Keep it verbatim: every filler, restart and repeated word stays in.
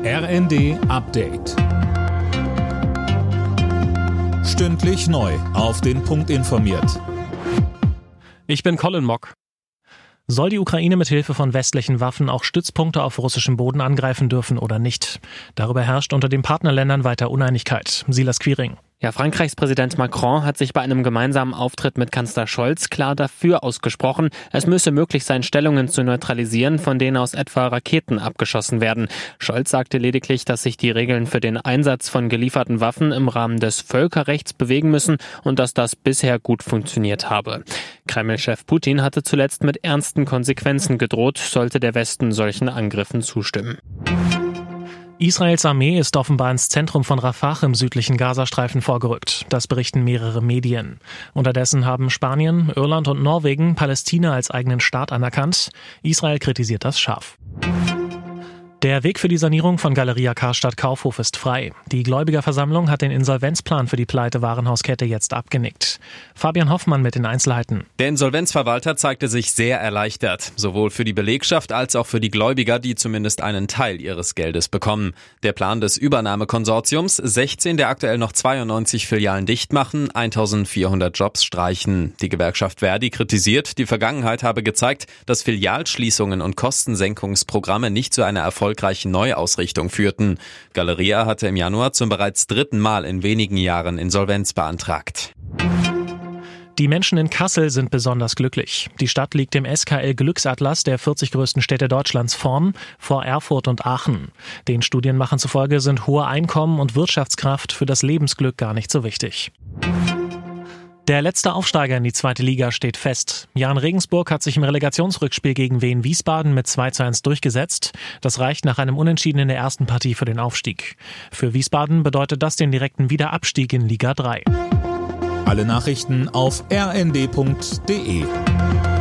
R N D Update. Stündlich neu auf den Punkt informiert. Ich bin Colin Mock. Soll die Ukraine mit Hilfe von westlichen Waffen auch Stützpunkte auf russischem Boden angreifen dürfen oder nicht? Darüber herrscht unter den Partnerländern weiter Uneinigkeit. Silas Quiring. Ja, Frankreichs Präsident Macron hat sich bei einem gemeinsamen Auftritt mit Kanzler Scholz klar dafür ausgesprochen, es müsse möglich sein, Stellungen zu neutralisieren, von denen aus etwa Raketen abgeschossen werden. Scholz sagte lediglich, dass sich die Regeln für den Einsatz von gelieferten Waffen im Rahmen des Völkerrechts bewegen müssen und dass das bisher gut funktioniert habe. Kreml-Chef Putin hatte zuletzt mit ernsten Konsequenzen gedroht, sollte der Westen solchen Angriffen zustimmen. Israels Armee ist offenbar ins Zentrum von Rafah im südlichen Gazastreifen vorgerückt. Das berichten mehrere Medien. Unterdessen haben Spanien, Irland und Norwegen Palästina als eigenen Staat anerkannt. Israel kritisiert das scharf. Der Weg für die Sanierung von Galeria Karstadt Kaufhof ist frei. Die Gläubigerversammlung hat den Insolvenzplan für die Pleite-Warenhauskette jetzt abgenickt. Fabian Hoffmann mit den Einzelheiten. Der Insolvenzverwalter zeigte sich sehr erleichtert, sowohl für die Belegschaft als auch für die Gläubiger, die zumindest einen Teil ihres Geldes bekommen. Der Plan des Übernahmekonsortiums, sechzehn der aktuell noch zweiundneunzig Filialen dicht machen, eintausendvierhundert Jobs streichen. Die Gewerkschaft Verdi kritisiert, die Vergangenheit habe gezeigt, dass Filialschließungen und Kostensenkungsprogramme nicht zu einer erfolgreichen Neuausrichtung führten. Galeria hatte im Januar zum bereits dritten Mal in wenigen Jahren Insolvenz beantragt. Die Menschen in Kassel sind besonders glücklich. Die Stadt liegt im S K L-Glücksatlas der vierzig größten Städte Deutschlands vorn, vor Erfurt und Aachen. Den Studienmachern zufolge sind hohe Einkommen und Wirtschaftskraft für das Lebensglück gar nicht so wichtig. Der letzte Aufsteiger in die zweite Liga steht fest. Jahn Regensburg hat sich im Relegationsrückspiel gegen Wien Wiesbaden mit zwei zu eins durchgesetzt. Das reicht nach einem Unentschieden in der ersten Partie für den Aufstieg. Für Wiesbaden bedeutet das den direkten Wiederabstieg in Liga drei. Alle Nachrichten auf r n d punkt d e.